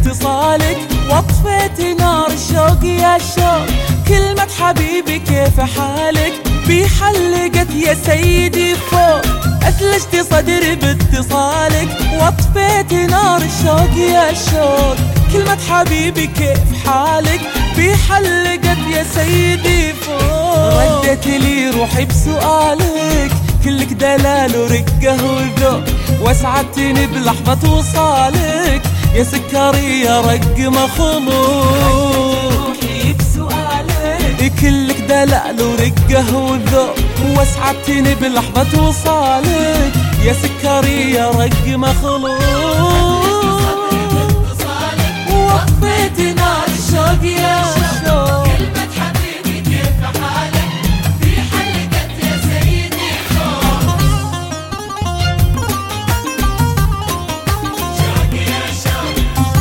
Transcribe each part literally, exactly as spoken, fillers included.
باتصالك واطفيت نار الشوق يا شوق. كلمة حبيبي كيف حالك بحلقت يا سيدي فوق. أثلجت صدري باتصالك واطفيت نار الشوق يا شوق. كلمة حبيبي كيف حالك بحلقت يا سيدي فوق. ردت لي روحي بسؤالك كلك دلال ورقة وذوق. واسعدتني بلحظة وصالك يا سكري يا رق مخلوق. كلك دلال ورقة وذوق. واسعدتني بلحظة وصالك يا سكري يا رق مخلوق. وطفيت نار الشوق يا شوق. كلمة حبيبي كيف حالك في حلقت يا سيدي فوق. شوق يا شوق.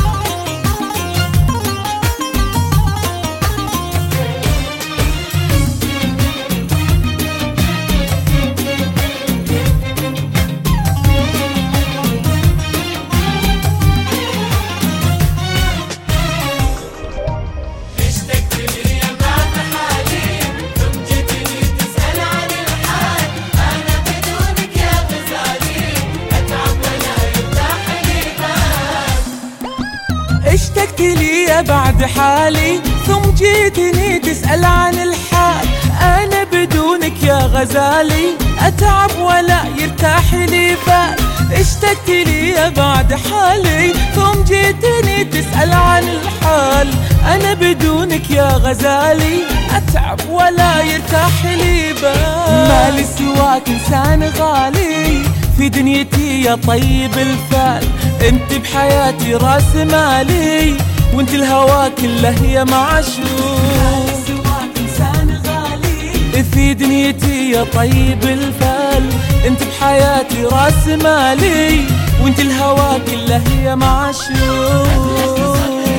اشتقت لي بعد حالي ثم جيتني تسأل عن الحال. أنا بدونك يا غزالي أتعب ولا يرتاح لي بال. اشتقت لي بعد حالي ثم جيتني تسأل عن الحال. أنا بدونك يا غزالي أتعب ولا يرتاح لي بال. مالي سواك إنسان غالي في دنيتي يا طيب الفال. انت بحياتي راس مالي وانت الهوى كله يا معشوق. سواك إنسان غالي في دنيتي يا طيب الفال. انت بحياتي راس مالي وانت الهوى كله يا معشوق.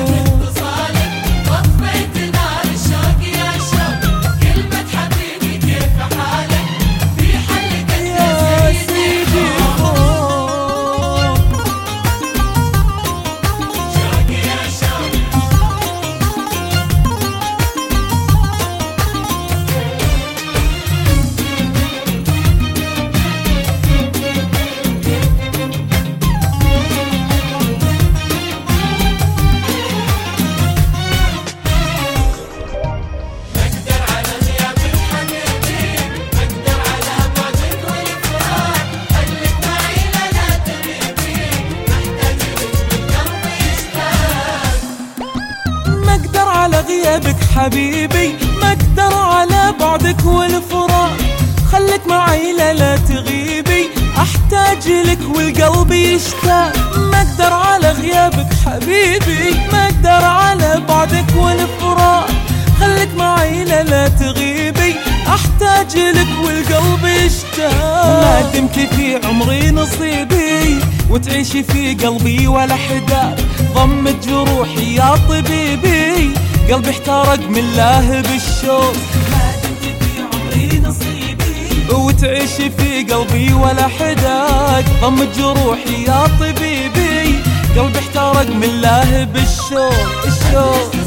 على غيابك حبيبي ما اقدر على بعدك والفراق. خليك معي لا لا تغيبي احتاج لك والقلب يشتاق. ما اقدر على غيابك حبيبي ما اقدر على بعدك والفراق. خليك معي لا لا تغيبي احتاج لك والقلب يشتاق. ما دمت في عمري نصيبي وتعيشي في قلبي ولا حداك. ضمت جروحي يا طبيبي قلبي احترق من الله بالشوق. ما دمت في عمري نصيبي وتعيشي في قلبي ولا حداك. ضمت جروحي يا طبيبي قلبي احترق من الله بالشوق. الشوق